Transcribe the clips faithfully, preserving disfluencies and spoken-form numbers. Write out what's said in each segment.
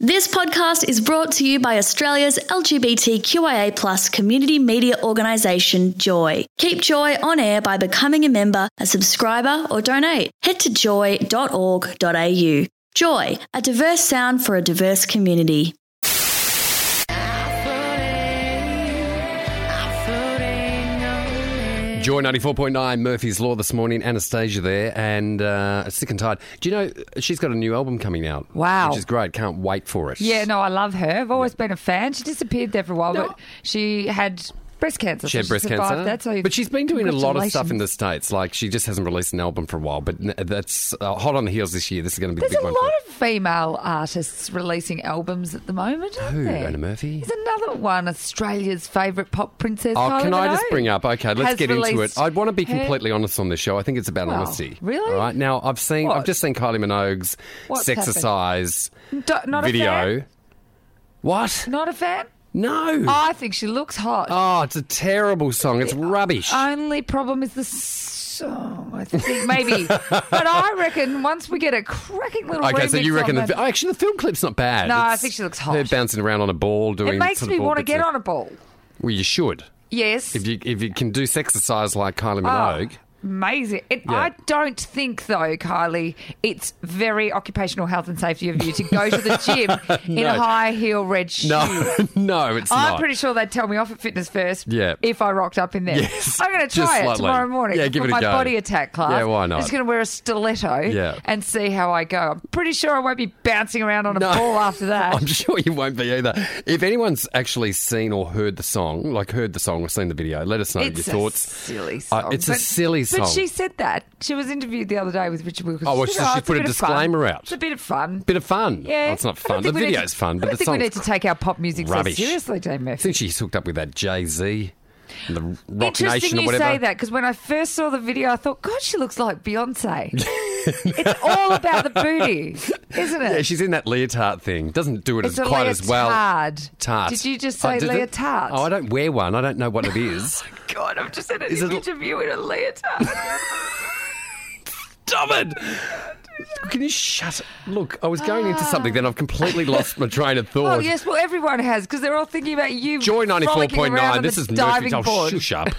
This podcast is brought to you by Australia's L G B T Q I A plus community media organisation, Joy. Keep Joy on air by becoming a member, a subscriber or donate. Head to joy dot org dot a u. Joy, a diverse sound for a diverse community. Joy ninety-four point nine, Murphy's Law this morning. Anastasia there, and uh, Sick and Tired. Do you know she's got a new album coming out? Wow. Which is great. Can't wait for it. Yeah, no, I love her. I've always been a fan. She disappeared there for a while, No. but she had breast cancer. She had so breast survived cancer, that, so but she's been doing a lot of stuff in the congratulations. States. Like, she just hasn't released an album for a while, but n- that's uh, hot on the heels this year. This is going to be There's the big a one. lot for of female artists releasing albums at the moment, aren't Who? there? Anna Murphy? There's another one, Australia's favourite pop princess. Oh, Kylie can I just Minogue, bring up? Okay, let's has get into it. released I want to be her- completely honest on this show. I think it's about Well, honesty. really? All right. Now, I've seen. What? I've just seen Kylie Minogue's What's Sexercise Do- not a video. fan? What? Not a fan? No. I think she looks hot. Oh, it's a terrible song. It's rubbish. Only problem is the song, I think, maybe. But I reckon once we get a cracking little Okay, so remix you reckon on the, that- oh, actually the film clip's not bad. No, I It's think she looks hot. Her bouncing around on a ball doing. It makes sort me of ball want to bits get of- on a ball. Well, you should. Yes. If you if you can do Sexercise like Kylie Minogue. Amazing. It, Yeah. I don't think, though, Kylie, it's very occupational health and safety of you to go to the gym in No. high heel red shoes. No, no, it's I'm not. pretty sure they'd tell me off at Fitness First Yeah. if I rocked up in there. Yes, I'm going to just try it slightly. tomorrow morning Yeah, give for it a my go. body attack class. Yeah, why not? I'm just going to wear a stiletto Yeah. and see how I go. I'm pretty sure I won't be bouncing around on a No. ball after that. I'm sure you won't be either. If anyone's actually seen or heard the song, like heard the song or seen the video, let us know It's your a thoughts. silly Uh, song. it's a But- silly song. But she said that. She was interviewed the other day with Richard Wilkins. Oh, well, She so said, she's it's put a bit of fun. disclaimer out. It's a bit of fun. Bit of fun. Yeah. Well, it's not I fun. don't The think we need video's to- fun, but I don't the think we song's need to take our pop music rubbish. so seriously, Dave Murphy. I think she's hooked up with that Jay-Z and the Rock Interesting Nation or you whatever. say that, because when I first saw the video, I thought, God, she looks like Beyonce. It's all about the booty, isn't it? Yeah, she's in that leotard thing. Doesn't do it it's as a quite as well. leotard. Tart. Did you just Oh, say did it? leotard? Oh, I don't wear one. I don't know what it is. God, I'm just in an Is it- interview in a leotard. Stop it! Can you shut it? Look, I was going into something, then I've completely lost my train of thought. Oh, yes, well, everyone has, because they're all thinking about you. Joy ninety-four frolicking point around nine. on This the is diving Murphy's. Oh, board. shush up.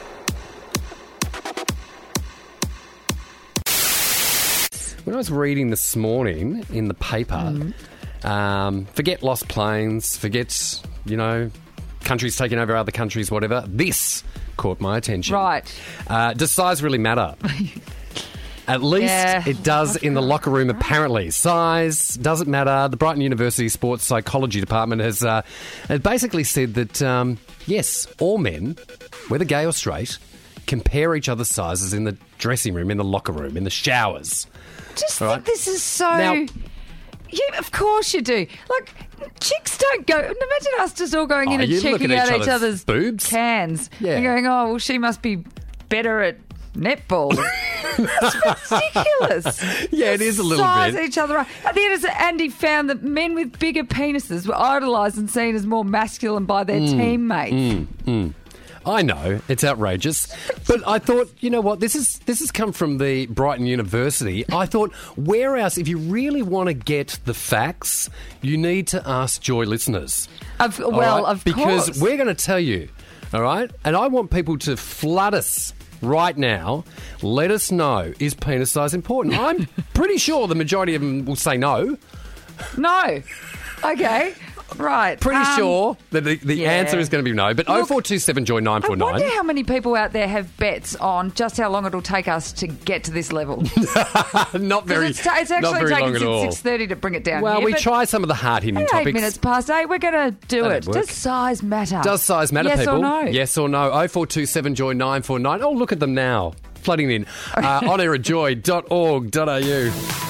When I was reading this morning in the paper, Mm-hmm. um, forget lost planes, forget, you know, countries taking over other countries, whatever. This caught my attention. Right. Uh, does size really matter? At least Yeah. it does in the locker room, apparently. Size doesn't matter. The Brighton University Sports Psychology Department has, uh, has basically said that, um, yes, all men, whether gay or straight, compare each other's sizes in the dressing room, in the locker room, in the showers. Just All think right. this is so. Now- yeah, of course you do. Like, chicks don't go. Imagine us just all going in Oh, and you look checking at out each each other's other's boobs. cans. Yeah. And going, oh, well, she must be better at netball. That's ridiculous. Yeah, it is a little Size bit. each other up. At the end, it's- Andy found that men with bigger penises were idolised and seen as more masculine by their Mm. teammates. I know, it's outrageous. But I thought, you know what, this is this has come from the Brighton University. I thought, where else, if you really want to get the facts, you need to ask Joy listeners. Of, All well, right? of because course. we're going to tell you, all right? And I want people to flood us right now. Let us know, is penis size important? I'm pretty sure the majority of them will say no. No. Okay. Right. Pretty Um, sure that the, the yeah. answer is going to be no. But Look, oh four two seven Joy nine I four nine. wonder how many people out there have bets on just how long it'll take us to get to this level. Not very, it's, ta- it's not actually very long taken at all. since six thirty to bring it down. Well, here, we but try some of the hard-hitting at topics. Eight minutes past eight, we're going to do That'd it. work. Does size matter? Does size matter, yes people? Or no? Yes or no? oh four two seven Joy nine four nine. Oh, look at them now. Flooding in. Uh, on air at joy dot org dot a u.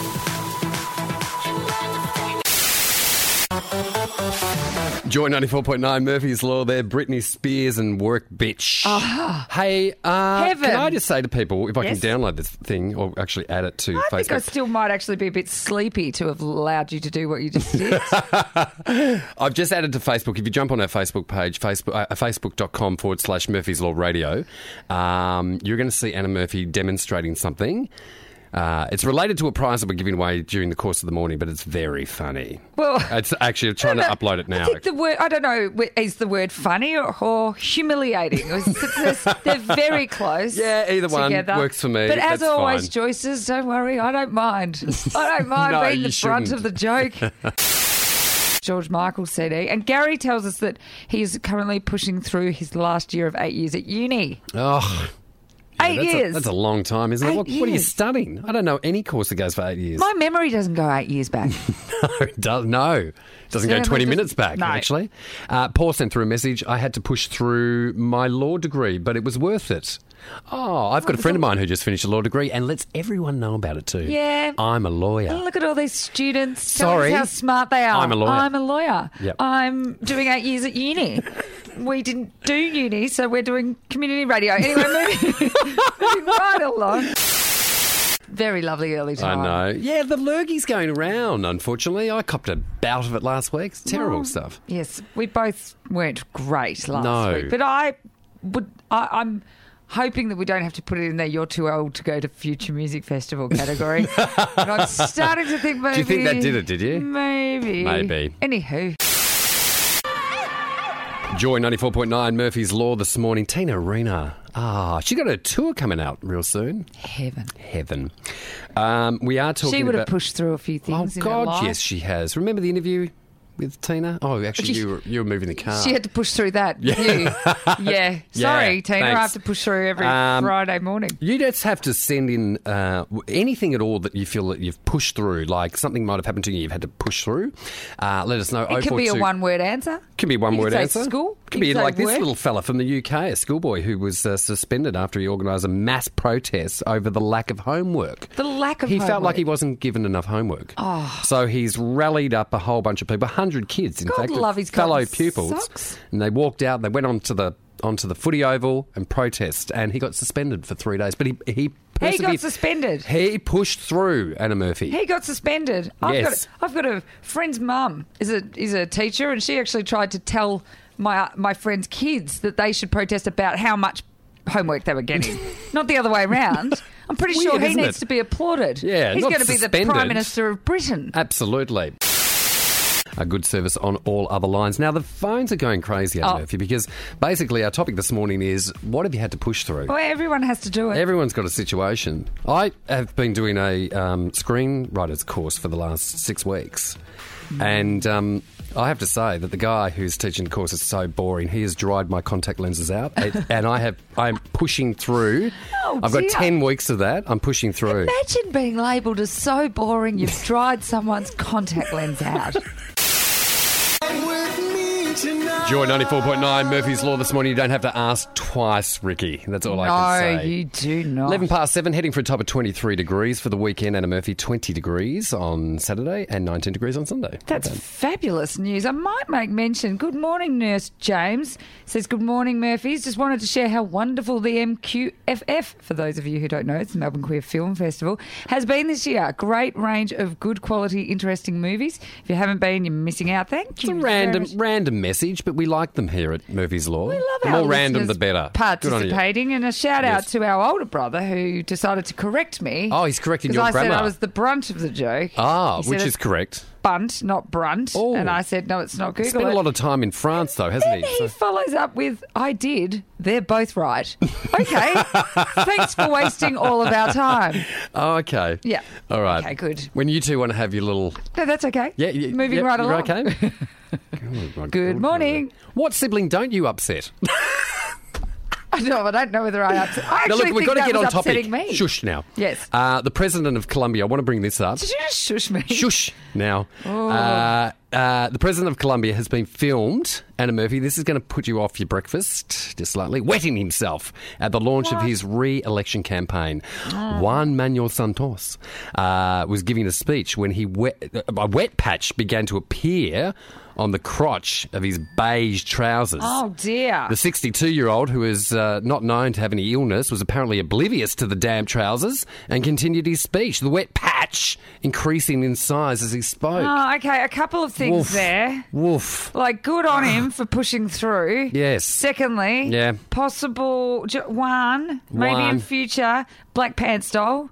Joy ninety-four point nine, Murphy's Law there, Britney Spears and Work Bitch. Hey, uh, Heaven. can I just say to people, if I Yes. can download this thing or actually add it to I Facebook. think I still might actually be a bit sleepy to have allowed you to do what you just did. I've just added to Facebook. If you jump on our Facebook page, Facebook, uh, facebook.com forward slash Murphy's Law Radio, um, you're going to see Anna Murphy demonstrating something. Uh, it's related to a prize that we're giving away during the course of the morning, but it's very funny. Well, it's actually I'm trying to know. upload it now. I think the word, I don't know, is the word funny or, or humiliating? They're very close. Yeah, either one together. works for me. But as That's always, fine. Joyce's, don't worry, I don't mind. I don't mind No, being you the brunt shouldn't. of the joke. George Michael C D. And Gary tells us that he's currently pushing through his last year of eight years at uni. Oh, yeah, eight that's years. A, that's a long time, isn't it? Eight What, what are you years. studying? I don't know any course that goes for eight years. My memory doesn't go eight years back. No, it does, no. It doesn't go Certainly twenty doesn't- minutes back, no. actually. Uh, Paul sent through a message. I had to push through my law degree, but it was worth it. Oh, I've got a friend of mine who just finished a law degree and lets everyone know about it too. Yeah. I'm a lawyer. Look at all these students. Sorry. Tell us how smart they are. I'm a lawyer. I'm a lawyer. Yep. I'm doing eight years at uni. We didn't do uni, so we're doing community radio. Anyway, moving, moving right along. Very lovely early I time. know. Yeah, the lurgy's going around, unfortunately. I copped a bout of it last week. It's terrible Well, stuff. Yes, we both weren't great last No. week, but I would. I, I'm hoping that we don't have to put it in there. You're too old to go to Future Music Festival category. And I'm starting to think maybe. Do you think that did it, did you? Maybe. Maybe. Anywho. Joy ninety-four point nine, Murphy's Law this morning. Tina Arena. Ah, she got a tour coming out real soon. Heaven. Heaven. Um, we are talking She would have about... pushed through a few Oh, things in her God, life. yes, she has. Remember the interview with Tina? Oh, actually, you were, you were moving the car. She had to push through that. Yeah. yeah. Sorry, Yeah, Tina. I thanks. have to push through every Um, Friday morning. You just have to send in uh, anything at all that you feel that you've pushed through, like something might have happened to you, you've had to push through. Uh, let us know. It could be a oh four two one-word answer. Can be a one You word could say answer. school. Could You be could say like this work. little fella from the U K, a schoolboy who was uh, suspended after he organised a mass protest over the lack of homework. The lack of He felt homework. like he wasn't given enough homework. Oh. So he's rallied up a whole bunch of people, one hundred kids, in God fact, love his fellow cotton pupils. socks. And they walked out, they went onto the onto the footy oval and protest, and he got suspended for three days. But he he He got persevered. suspended. He pushed through, Anna Murphy. He got suspended. I've Yes. got I've got a friend's mum is a is a teacher, and she actually tried to tell my my friend's kids that they should protest about how much homework they were getting, not the other way around. I'm pretty Weird, sure he isn't needs it? to be applauded. Yeah, he's not going to be the suspended. Prime Minister of Britain. Absolutely. A good service on all other lines. Now, the phones are going crazy, Anna Oh. Murphy, because basically our topic this morning is what have you had to push through? Well, everyone has to do it. Everyone's got a situation. I have been doing a um, screenwriter's course for the last six weeks. And um, I have to say that the guy who's teaching the course is so boring. He has dried my contact lenses out, and, and I have I'm pushing through. Oh, I've got dear. ten weeks of that. I'm pushing through. Imagine being labelled as so boring you've dried someone's contact lens out. Joy ninety-four point nine, Murphy's Law this morning. You don't have to ask twice, Ricky. That's all I no, can say. you do not. eleven past seven, heading for a top of twenty-three degrees for the weekend. Anna Murphy, twenty degrees on Saturday and nineteen degrees on Sunday. That's fabulous news. I might make mention. Good morning, Nurse James. Says, good morning, Murphys. Just wanted to share how wonderful the M Q F F, for those of you who don't know, it's the Melbourne Queer Film Festival, has been this year. Great range of good quality, interesting movies. If you haven't been, you're missing out. Thank It's you. a very random much. random message, but we like them here at Murphy's Law. We love the our more random, listeners the better. Good on you. participating, and a shout out Yes. to our older brother who decided to correct me. Oh, he's correcting 'Cause your I grammar. said I was the brunt of the joke. Ah, He said which it's is correct. bunt, not brunt. Oh. And I said, no, it's not. Google Spent a it. lot of time in France, though, hasn't Then he? he So- follows up with, I did. They're both right. Okay. Thanks for wasting all of our time. Oh, okay. Yeah. All right. Okay, good. When you two want to have your little... No, that's okay. Yeah, yeah Moving yep, right you're along. okay? Oh, my Good God. morning. What sibling don't you upset? I know, I don't know whether I upset. I Now, actually look, we've think got to that get was on topic. upsetting me. Shush now. Yes. Uh, the President of Colombia, I want to bring this up. Did you just shush me? Shush now. Oh. Uh, uh, the President of Colombia has been filmed, Anna Murphy. This is going to put you off your breakfast, just slightly, wetting himself at the launch of his re-election campaign. Oh. Juan Manuel Santos uh, was giving a speech when he wet, a wet patch began to appear on the crotch of his beige trousers. Oh, dear. The sixty-two-year-old, who is uh, not known to have any illness, was apparently oblivious to the damn trousers and continued his speech, the wet patch increasing in size as he spoke. Oh, okay. A couple of things Woof. there. Woof. Like, good on him him for pushing through. Yes. Secondly, Yeah. possible j- one, maybe One. in future, Black Pants doll.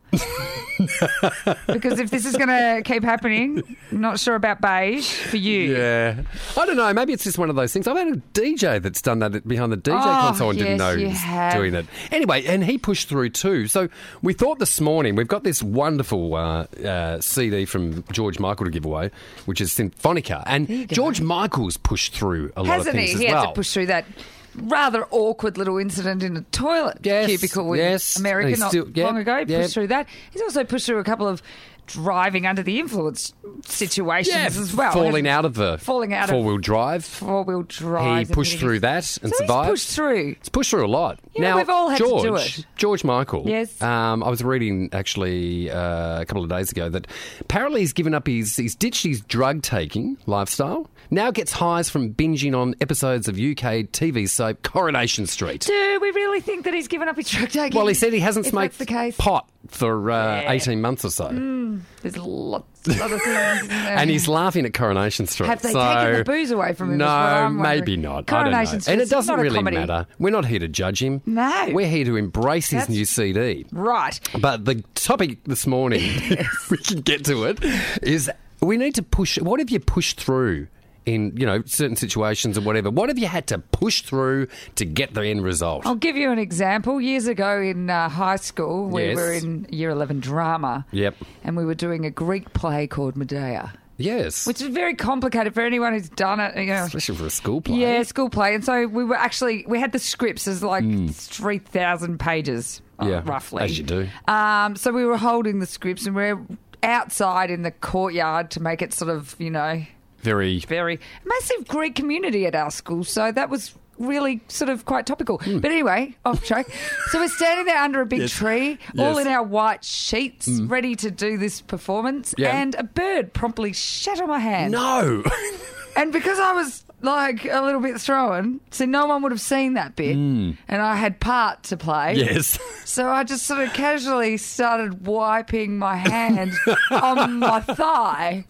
Because if this is going to keep happening, I'm not sure about beige for you. Yeah. I don't know. Maybe it's just one of those things. I've had a D J that's done that behind the D J Oh, console and didn't yes, know you he was have. doing it. Anyway, and he pushed through too. So we thought this morning, we've got this wonderful uh, uh, C D from George Michael to give away, which is Symphonica. And you go. George Michael's pushed through a lot Hasn't of things he? as He well. had to push through that rather awkward little incident in a toilet Yes, cubicle in yes. America He's not still- yeah, long ago. He yeah. pushed through that. He's also pushed through a couple of driving under the influence situations Yeah, as well. falling out of the Falling out of- four-wheel drive. Four-wheel drive. He pushed through that and so survived. He's pushed through. It's pushed through a lot. You know, now, we've all had to George, do it. George Michael. Yes. Um, I was reading actually uh, a couple of days ago that apparently he's given up his, he's ditched his drug taking lifestyle. Now gets highs from binging on episodes of U K T V soap Coronation Street. Do we really think that he's given up his drug taking? Well, he said he hasn't if smoked that's the case. pot for uh, Yeah. eighteen months or so. There's lots of other things. And he's laughing at Coronation Street. Have they so, taken the booze away from him? No, is what I'm wondering. maybe not. Coronation I don't know. Street's And it doesn't not a really comedy. matter. We're not here to judge him. No. We're here to embrace his That's- new C D. Right. But the topic this morning, we can get to it, is we need to push. What have you pushed through in, you know, certain situations or whatever? What have you had to push through to get the end result? I'll give you an example. Years ago in uh, high school, we Yes. were in year eleven drama. Yep. And we were doing a Greek play called Medea, Yes. which is very complicated for anyone who's done it. You know. Especially for a school play. Yeah, school play. And so we were actually, we had the scripts as like three thousand pages, uh, Hmm. Yeah, roughly. as you do. Um, so we were holding the scripts and we're outside in the courtyard to make it sort of, you know, Very. very massive Greek community at our school. So that was really sort of quite topical. Hmm. But anyway, off track. So we're standing there under a big tree, all Yes. in our white sheets, ready to do this performance. Yeah. And a bird promptly shat on my hand. No. And because I was like a little bit thrown, so no one would have seen that bit, and I had part to play. Yes. So I just sort of casually started wiping my hand on my thigh.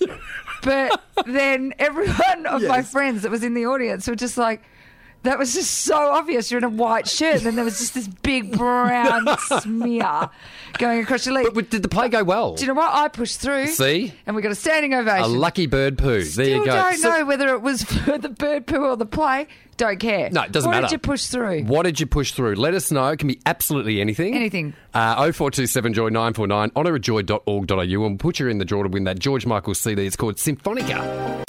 But then everyone of my Yes. friends that was in the audience were just like, that was just so obvious. You're in a white shirt, and then there was just this big brown smear going across your leg. But did the play go well? Do you know what? I pushed through. See? And we got a standing A ovation. lucky bird poo. Still there you go. don't So- know whether it was for the bird poo or the play. Don't care. No, it doesn't what matter. What did you push through? What did you push through? Let us know. It can be absolutely anything. Anything. Uh, oh four two seven Joy nine four nine, honour a joy dot org dot a u, and we'll put you in the draw to win that George Michael C D. It's called Symphonica.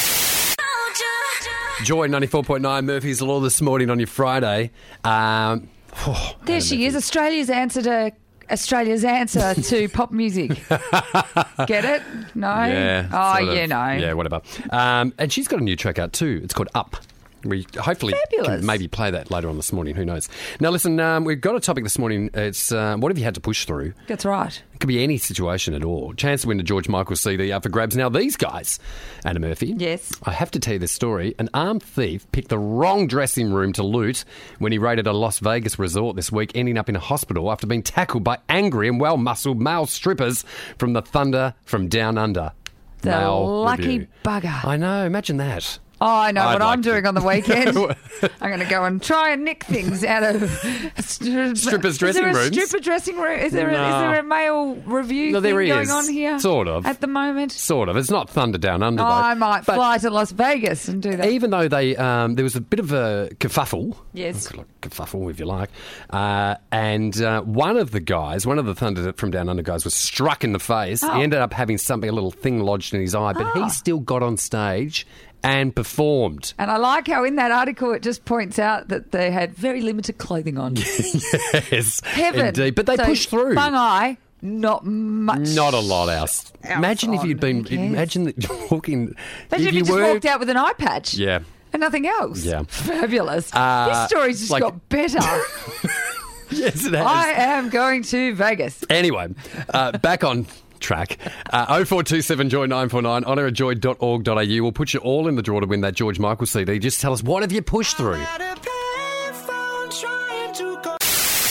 Joy ninety-four point nine, Murphy's Law this morning on your Friday. Um, oh, There she is, Australia's answer to Australia's answer to pop music. Get it? No? Yeah. Oh, sort of. you know. Yeah, whatever. Um, and she's got a new track out too. It's called Up. We hopefully Fabulous. can maybe play that later on this morning. Who knows? Now, listen, um, we've got a topic this morning. It's uh, what have you had to push through? That's right. It could be any situation at all. Chance to win the George Michael C D up for grabs. Now, these guys, Anna Murphy. Yes. I have to tell you this story. An armed thief picked the wrong dressing room to loot when he raided a Las Vegas resort this week, ending up in a hospital after being tackled by angry and well-muscled male strippers from the Thunder from Down Under. The Male lucky review. bugger. I know. Imagine that. Oh, I know I'd what like I'm to. doing on the weekend. I'm going to go and try and nick things out of stri- Strippers' dressing is there rooms? A stripper dressing room? Is there, a, No. is there a male review No, thing there going is. on here? Sort of. At the moment? Sort of. It's not Thunder Down Under, though. I might But fly to Las Vegas and do that. even though they, um, there was a bit of a kerfuffle. Yes. Kerfuffle, if you like. Uh, and uh, one of the guys, one of the Thunder from Down Under guys, was struck in the face. Oh. He ended up having something, a little thing lodged in his eye, but Oh. he still got on stage and performed. And I like how in that article it just points out that they had very limited clothing on. Yes, Heaven. indeed. But they So, pushed through. Bung eye, not much. Not a lot else. Imagine if on, you'd been. who cares? Imagine that you're walking. Imagine if you, you just were. walked out with an eye patch. Yeah. And nothing else. Yeah. Fabulous. Uh, this story's just like- got better. Yes, it has. I am going to Vegas. Anyway, uh, back on track. Uh, oh four two seven Joy nine four nine, honour a joy dot org dot a u. We'll put you all in the draw to win that George Michael C D. Just tell us, what have you pushed through?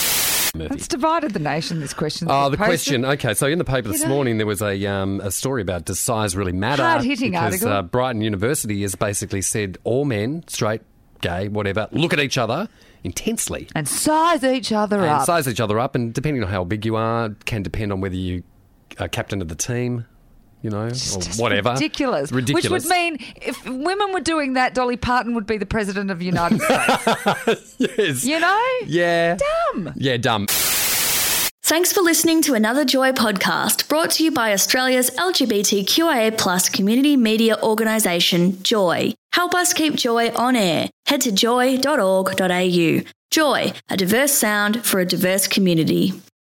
Murphy. It's divided the nation, this question. Oh, the posted. question. Okay, so in the paper this You know. morning, there was a um, a story about does size really matter? Hard-hitting because, article. Uh, Brighton University has basically said all men, straight, gay, whatever, look at each other intensely And size each other and up. size each other up, and depending on how big you are, can depend on whether you are captain of the team. You know, It's or just whatever. Ridiculous. Ridiculous. Which would mean if women were doing that, Dolly Parton would be the president of the United States. Yes. You know? Yeah. Dumb. Yeah, dumb. Thanks for listening to another Joy podcast brought to you by Australia's L G B T Q I A plus community media organisation, Joy. Help us keep Joy on air. Head to joy dot org dot a u. Joy, a diverse sound for a diverse community.